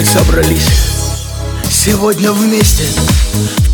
Собрались сегодня вместе в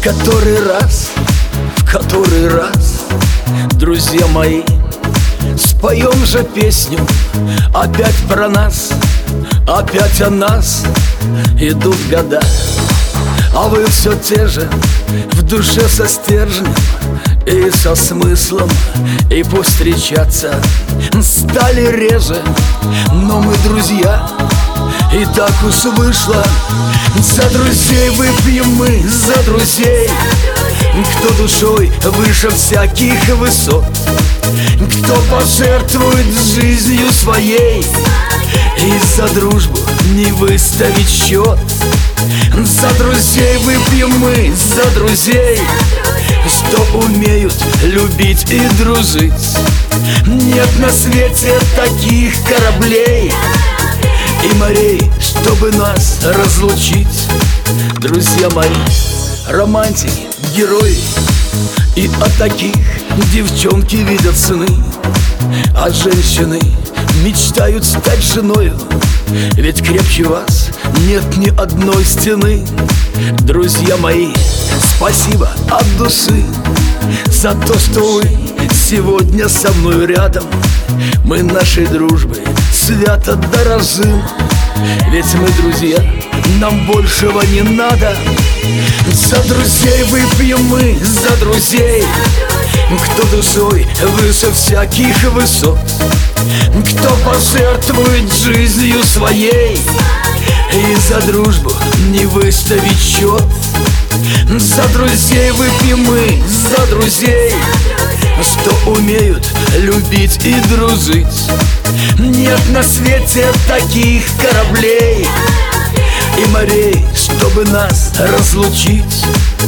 который раз, друзья мои, споем же песню опять про нас, опять о нас. Идут года, а вы все те же, в душе со стержнем и со смыслом. И пусть встречаться стали реже, но мы друзья, и так уж вышло. За друзей выпьем мы, за друзей, кто душой выше всяких высот, кто пожертвует жизнью своей и за дружбу не выставить счет. За друзей выпьем мы, за друзей, что умеют любить и дружить. Нет на свете таких кораблей и морей, чтобы нас разлучить. Друзья мои, романтики, герои, и от таких девчонки видят сны, а женщины мечтают стать женою, ведь крепче вас нет ни одной стены. Друзья мои, спасибо от души за то, что вы сегодня со мной рядом. Мы нашей дружбой свято дорожим, ведь мы друзья, нам большего не надо. За друзей выпьем мы, за друзей, кто душой выше всяких высот, кто пожертвует жизнью своей и за дружбу не выставить счет. За друзей выпьем мы, за друзей, что умеют любить и дружить. Нет на свете таких кораблей и морей, чтобы нас разлучить.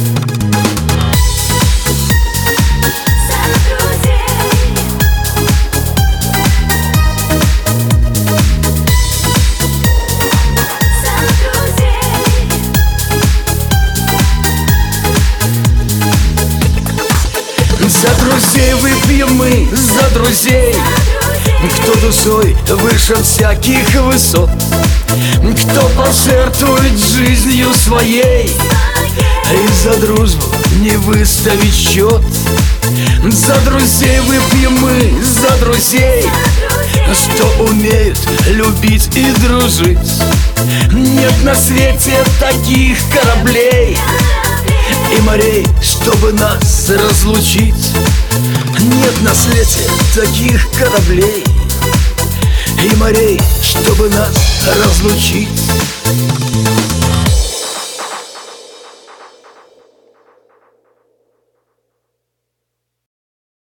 За друзей выпьем мы, за друзей, кто душой выше всяких высот, кто пожертвует жизнью своей и за дружбу не выставить счет. За друзей выпьем мы, за друзей, что умеют любить и дружить. Нет на свете таких кораблей и морей, чтобы нас разлучить. Нет на свете таких кораблей и морей, чтобы нас разлучить.